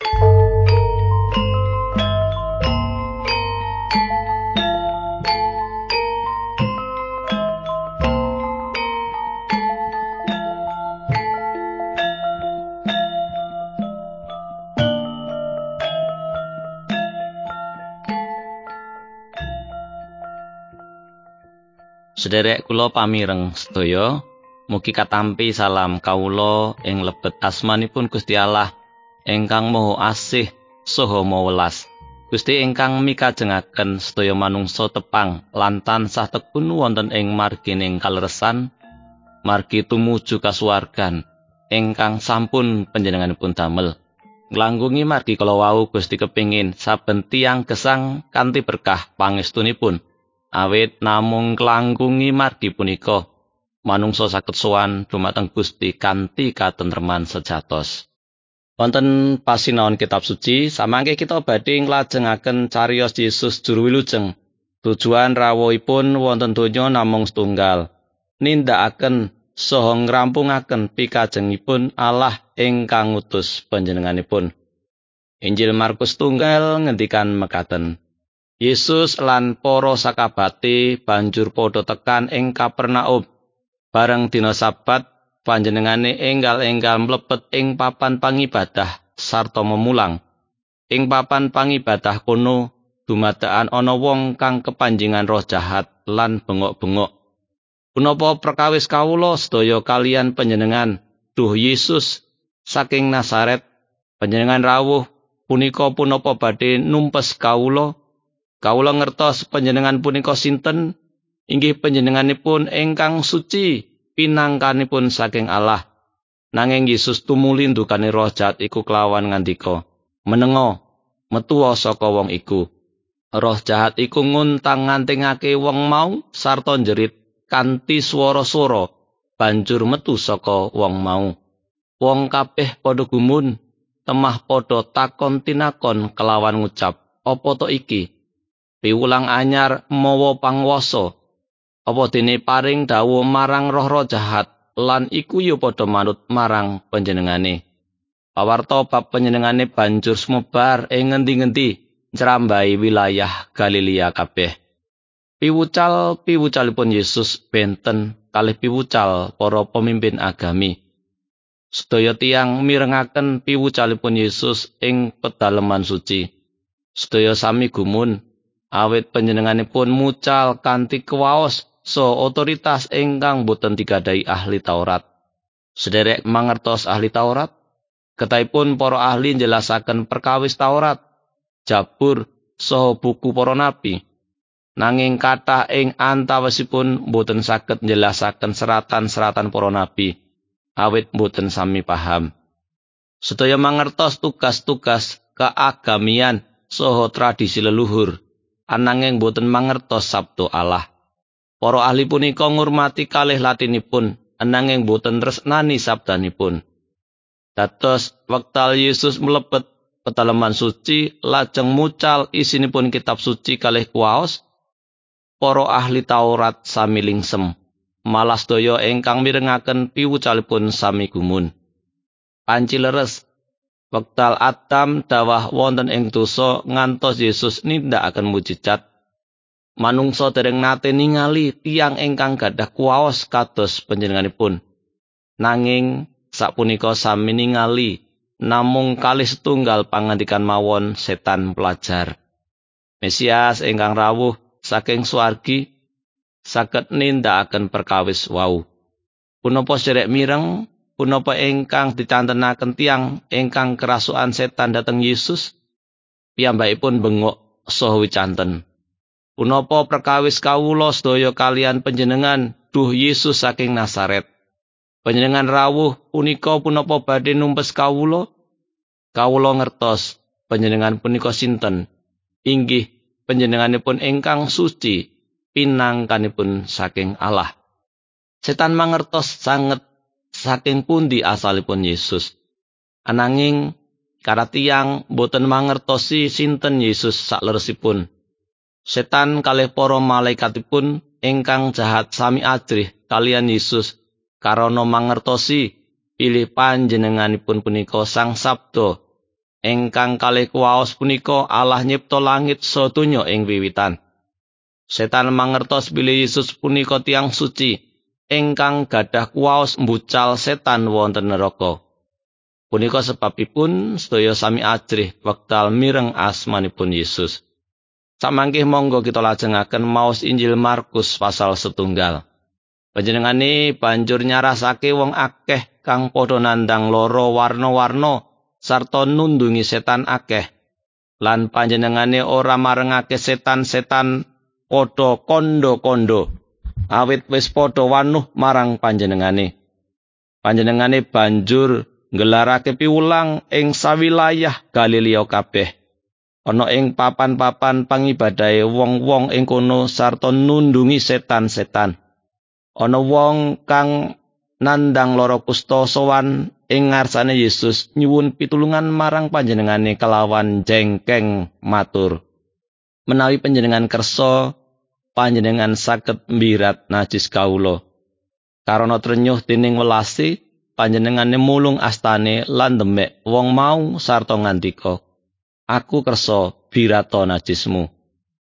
Sederek kula pamireng sedaya, mugi katampi salam kawula ing lebet asmanipun Gusti Allah ingkang Maha Asih saha Maha Welas. Gusti ingkang mikajengaken sedaya manungsa tepang lan tansah tekun wonten ing margining kaleresan, margi tumuju kasuwargan ingkang sampun panjenenganipun damel. Nglangkungi margi kala wau Gusti kepingin saben tiyang gesang kanthi berkah pangestunipun. Awit namung nglangkungi margi punika, manungsa saged sowan dumateng Gusti kanthi katentreman sejatos. Wonten pasinaon kitab suci, samangke kita badhe nglajengaken cariyos Yesus juru wilujeng. Tujuan rawuhipun wonten donya namung setunggal, nindakaken saha ngrampungaken pikajengipun Allah ingkang ngutus panjenenganipun. Injil Markus tunggal ngendikan mekaten. Yesus lan para sakabate banjur padha tekan ing Kapernaum. Bareng dina Sabat, panjenengane enggal-enggal mlebet ing papan pangibadah sarta memulang. Ing papan pangibadah kono dumadakan ana wong kang kepanjingan roh jahat lan bengok-bengok. Punapa perkawis kawula sedaya kalian panjenengan, Duh Yesus saking Nazaret, panjenengan rawuh punika punapa badhe numpes kawula? Kawula ngertos panjenengan punika sinten, inggih panjenenganipun ingkang suci pinangkanipun saking Allah. Nanging Yesus tumuli ndukani roh jahat iku kelawan ngandika, "Menenga, metuwa saka wong iku." Roh jahat iku nguntang-antingake wong mau sarta njerit kanthi swara-swara banjur metu saka wong mau. Wong kabeh padha gumun, temah padha takon tinakon kelawan ngucap, "Apa to iki? Piwulang anyar mawa panguwasa, apa dene paring dawuh marang roh-roh jahat lan iku ya padha manut marang panjenengane." Pawarta bab panjenengane banjur sumebar ing ngendi-endi njrambahi wilayah Galilea kabeh. Piwucal-piwucalipun Yesus benten kalih piwucal para pemimpin agami. Sedaya tiyang mirengaken piwucalipun Yesus ing pedalaman suci. Sedaya sami gumun awit panjenenganipun mucal kanthi kuwaos saha otoritas ingkang boten digadhahi ahli Taurat. Sederek mangertos ahli Taurat, ketahipun para ahli njelasaken perkawis Taurat, Jabur saha buku para nabi. Nanging kathah ing antawisipun boten saged njelasaken seratan-seratan para nabi, awit boten sami paham. Sedaya mangertos tugas-tugas keagamian saha tradisi leluhur, ananging boten mangertos sabda Allah. Para ahli punika ngurmati kalih latinipun, ananging boten tresnani sabdanipun. Dados wektal Yesus mlebet pedalaman suci lajeng mucal isinipun kitab suci kalih kuwaos, para ahli Taurat sami lingsem, malah sedaya ingkang mirengaken piwucalipun sami gumun. Panci leres, wektal Adam dawah wonten ing dosa ngantos Yesus nindakaken mujijat. Manungsa dereng nate ningali tiyang ingkang gadhah kuwaos kados panjenenganipun. Nanging sapunika sami ningali namung kalih setunggal pangandikan mawon setan pelajar. Mesias ingkang rawuh saking swargi saged nindakaken perkawis wau. Punapa sederek mireng punapa ingkang dicantenaken tiyang ingkang kerasukan setan dhateng Yesus? Piyambakipun bengok saha wicanten. Punapa perkawis kawula sedaya kalian panjenengan, Duh Yesus saking Nazaret? Panjenengan rawuh punika punapa badhe numpes kawula? Kawula ngertos panjenengan punika sinten, inggih panjenenganipun ingkang suci pinangkanipun saking Allah. Setan mangertos sanget saking pundi asalipun Yesus. Ananging karatiyang boten mangertosi sinten Yesus sakleresipun. Setan kalih para malaikatipun ingkang jahat sami ajrih kalian Yesus karana mangertosi pilih panjenenganipun punika Sang Sabda Ingkang kalih kuwaos punika Allah nyipta langit sadonya ing wiwitan. Setan mangertos bilih Yesus punika tiyang suci ingkang gadah kuwaos mbucal setan wonten neraka. Punika sebabipun sedaya sami ajrih wekdal mireng asmanipun Yesus. Samangke monggo kita lajengaken maos Injil Markus pasal 1. Panjenengane banjur nyarasake wong akeh kang padha nandang lara warna-warna sarta nundungi setan akeh. Lan panjenengane ora marengake setan-setan padha kandha-kandha, awit wis padha wanuh marang panjenengane. Panjenengane banjur nggelarake piwulang ing sawilayah Galilea kabeh. Ana ing papan-papan pangibadahe wong-wong ing kono sarta nundungi setan-setan. Ana wong kang nandang lara kusta sowan ing ngarsane Yesus nyuwun pitulungan marang panjenengane kelawan jengkeng matur, "Menawi panjenengan kersa, panjenengan saged mbirat najis kawula." Karana trenyuh dening welase, panjenengane mulung astane lan demek wong mau sarta ngandika, "Aku kersa birata najismu."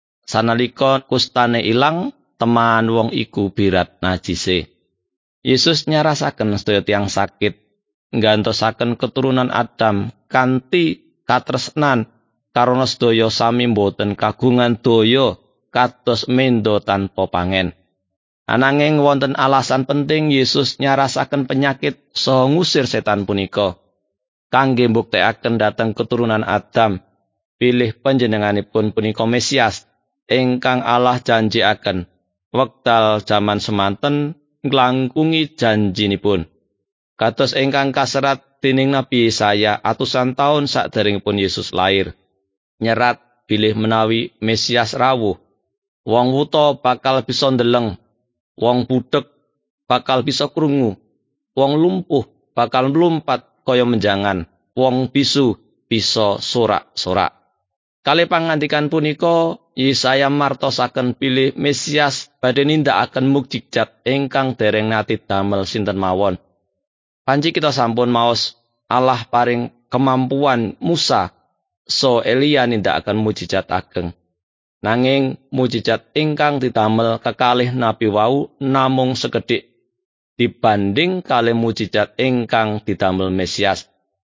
Sanalika kustane ilang, teman wong iku birat najise. Yesus nyarasaken sedaya tiyang sakit, nggantosaken keturunan Adam kanthi katresnan karana sedaya sami boten kagungan daya kados mendo tanpa pangen. Ananging wonten alasan penting Yesus nyarasaken penyakit saha ngusir setan punika. Kangge mbuktekaken dhateng keturunan Adam, pilih panjenenganipun punika Mesias ingkang Allah janjiaken wekdal jaman semanten nglangkungi janjinipun. Kados ingkang kaserat dening Nabi Yesaya atusan taun saderengipun Yesus lair. Nyerat bilih menawi Mesias rawuh, wong wuta bakal bisa ndeleng, wong budheg bakal bisa krungu, wong lumpuh bakal mlumpat kaya menjangan, wong bisu bisa sorak-sorak. Kalih pangandikan punika Yesaya martosaken bilih Mesias badhe nindakaken mukjizat ingkang dereng nate damel sinten mawon. Panci kita sampun maos Allah paring kemampuan Musa so Elia nindakaken mukjizat ageng. Nanging mukjizat ingkang didamel kekalih nabi wau namung sekedhik dibanding kalih mukjizat ingkang didamel Mesias.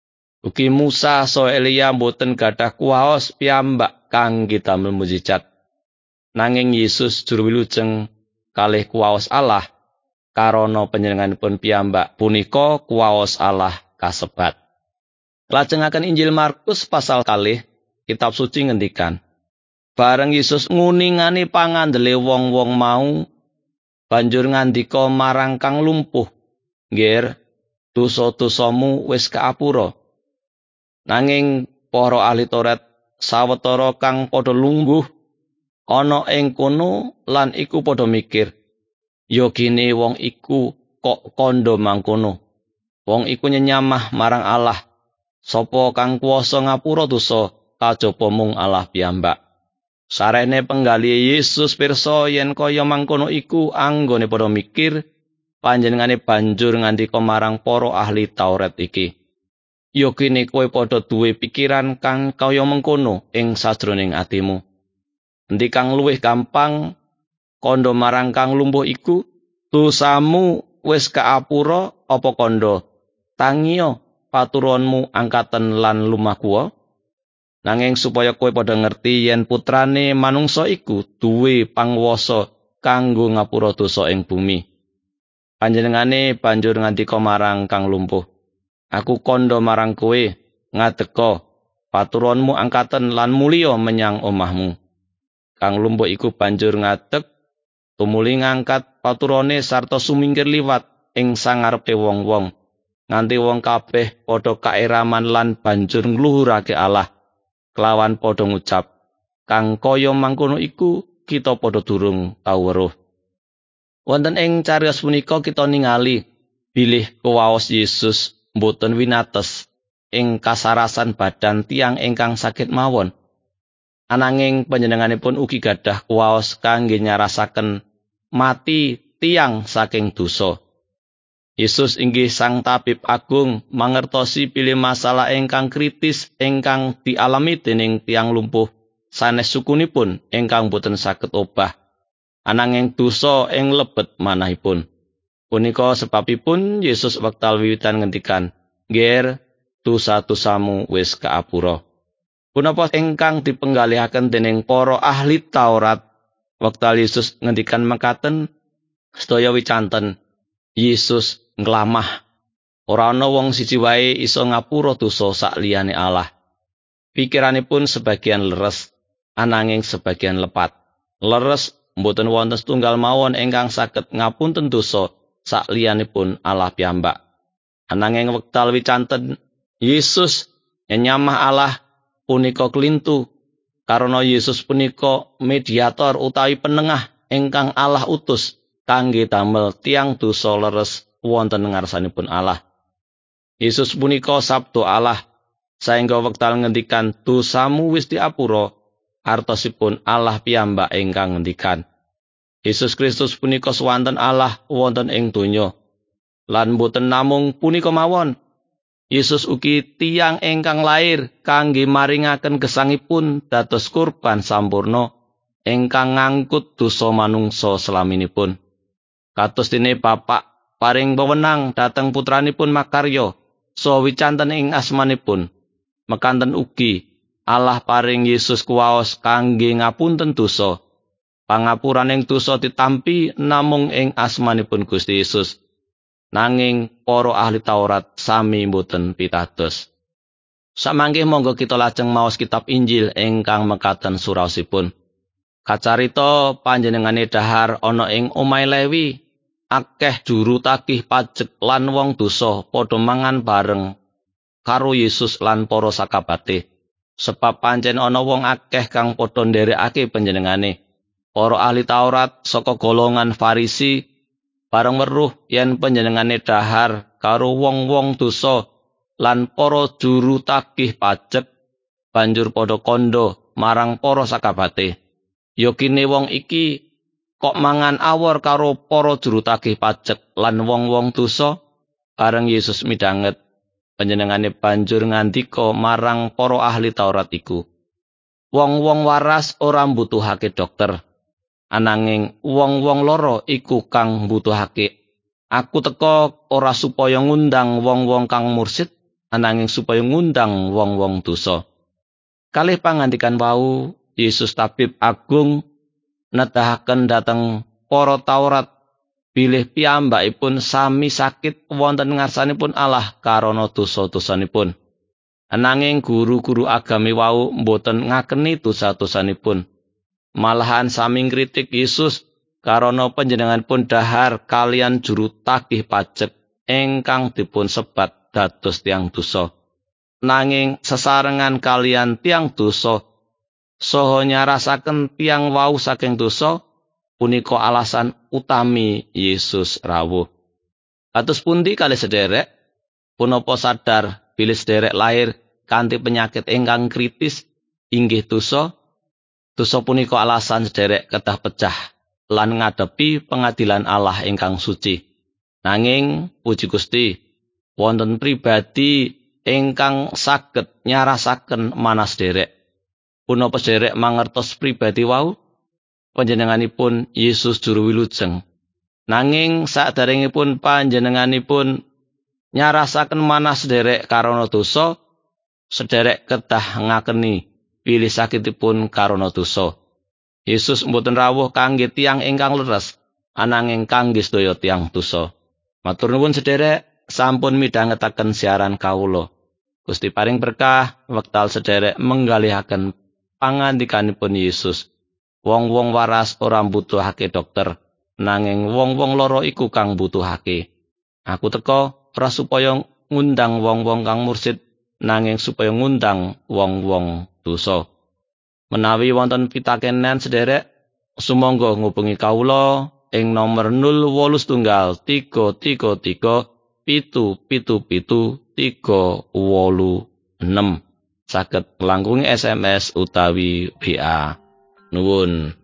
Ugi Musa so Elia boten gadah kuwaos piyambak kangge damel mukjizat. Nanging Yesus juru wilujeng kalih kuwaos Allah, karana panjenenganipun piyambak punika kuwaos Allah kasebat. Lajengaken Injil Markus pasal 2, kitab suci ngendikan, bareng Yesus nguningani pangandele wong-wong mau, banjur ngandika marang kang lumpuh, "Nggih, dosa-dosamu wis kaapura." Nanging para ahli Taurat sawetara kang padha lungguh ana ing kono lan iku padha mikir, "Ya gene wong iku kok kandha mangkono. Wong iku nyenyamah marang Allah. Sapa kang kuwasa ngapura dosa kajaba mung Allah piyambak." Sarene penggali Yesus pirsa yen kaya mangkono iku anggone padha mikir, panjenengane banjur ngandika marang para ahli Taurat iki, "Ya kene kowe padha duwe pikiran kang kaya mengkono ing sajroning atimu. Endi kang luwih gampang, kandha marang kang lumpuh iku, dosamu wis kaapura apa kandha, tangiya paturonmu angkaten lan lumaku?" Nanging supaya kowe padha ngerti yen putrane manungsa iku duwe pangwasa kanggo ngapura dosa ing bumi. Panjenengane banjur ngandika marang kang lumpuh, "Aku kandha marang kowe, ngadeka, paturonmu angkaten lan mulya menyang omahmu." Kang lumpuh iku banjur ngadeg, tumuli ngangkat paturane sarta sumingkir liwat ing sangarepe wong-wong, nganti wong kabeh padha kaeraman lan banjur ngluhurake Allah, kelawan padha ngucap, "Kang kaya mangkono iku kita padha durung tau weruh." Wonten ing cariyos punika kita ningali bilih kuwaos Yesus mboten winates ing kasarasan badan tiyang ingkang sakit mawon. Ananging panjenenganipun ugi gadah kuwaos kangge nyarasaken mati tiyang saking dosa. Yesus inggih Sang Tabib Agung mangertosi pilih masalah ingkang kritis ingkang dialami dening tiyang lumpuh sanes sukunipun ingkang boten saged obah ananging dosa ing lebet manahipun. Punika sebabipun Yesus wektal wiwitan ngendikan, "Nger, dosa-dosamu wis kaapura." Punapa ingkang dipenggalihaken dening para ahli Taurat wektal Yesus ngendikan mekaten, sedaya wicanten Yesus nglamah. Ora ana wong siji wae iso ngapura dosa sak liyane Allah. Pikiranipun sebagian leres, ananging sebagian lepat. Leres mboten wonten setunggal mawon ingkang saged ngapunten dosa sak liyanipun Allah piyambak. Ananging wektal wicanten Yesus nyamah Allah punika klintu. Karena Yesus punika mediator utawi penengah ingkang Allah utus kangge damel tiang dosa leres wonten ngarsanipun Allah. Yesus punika sabda Allah, saengga wektal ngendikan dosamu wis diapura, artosipun Allah piyambak ingkang ngendikan. Yesus Kristus punika swanten Allah wonten ing donya. Lan boten namung punika mawon, Yesus ugi tiyang ingkang lair kangge maringaken gesangipun dados kurban sampurna ingkang ngangkut dosa manungsa selaminipun. Kados dene Bapak paring wewenang dhateng putranipun makarya saha wicanten ing asmanipun, mekanten ugi Allah paring Yesus kuwaos kangge ngapunten dosa. Pangapuraning dosa ditampi namung ing asmanipun Gusti Yesus. Nanging para ahli Taurat sami mboten pitados. Samangke monggo kita lajeng maos kitab Injil ingkang mekaten suraosipun. Kacarita panjenengane dahar ana ing omahe Lewi, akeh juru tagih pajek lan wong dosa padha mangan bareng karo Yesus lan para sakabate. Sebab pancen ana wong akeh kang padha nderekake panjenengane. Para ahli Taurat saka golongan Farisi bareng weruh yen panjenengane dahar karo wong-wong dosa lan para juru tagih pajek, banjur padha kandha marang para sakabate. Ya kene wong iki kok mangan awor karo para juru tagih pajek lan wong-wong dosa? Bareng Yesus midhanget, panjenengane banjur ngandika marang para ahli Taurat iku, wong-wong waras ora mbutuhake dokter, ananging wong-wong lara iku kang mbutuhake. Aku teka ora supaya ngundang wong-wong kang mursid, ananging supaya ngundang wong-wong dosa. Kalih pangandikan wau Yesus Tabib Agung nedahaken dhateng para Taurat bilih piyambakipun sami sakit wonten ngarsanipun Allah karana dosa-dosanipun. Ananging guru-guru agami wau mboten ngakeni dosa-dosanipun. Malahan sami ngritik Yesus karana panjenenganipun dahar kalian juru tagih pajek ingkang dipun sebat dados tiang dosa. Nanging sesarengan kalian tiang dosa saha nyarasaken tiang wau saking dosa, punika alasan utami Yesus rawuh. Kados pundi kalih sederek, punapa sadar bilih sederek lair kanthi penyakit ingkang kritis inggih dosa? Dosa punika alasan sederek kedah pecah lan ngadepi pengadilan Allah ingkang suci. Nanging puji Gusti, wonten pribadi ingkang saged nyarasaken manas sederek. Punapa sederek mangertos pribadi wau? Panjenenganipun Yesus juru wilujeng. Nanging saderengipun panjenenganipun nyarasaken manas sederek karana dosa, sederek kedah ngakeni pilih sakitipun karana dosa. Yesus mboten rawuh kangge tiyang ingkang leres, ananging kangge sedaya tiyang dosa. Matur nuwun sederek, sampun midhangetaken siaran kawula. Gusti paring berkah wektal sederek menggalihaken pangandikanipun Yesus. Wong-wong waras ora mbutuhake dokter, nanging wong-wong lara iku kang mbutuhake. Aku teka ora supaya ngundang wong-wong kang mursid, nanging supaya ngundang wong-wong dosa. Menawi wonten pitakenan sederek, sumangga ngubungi kawula ing nomor 081277773786. Saged nglangkungi SMS utawi WA. Nuwun.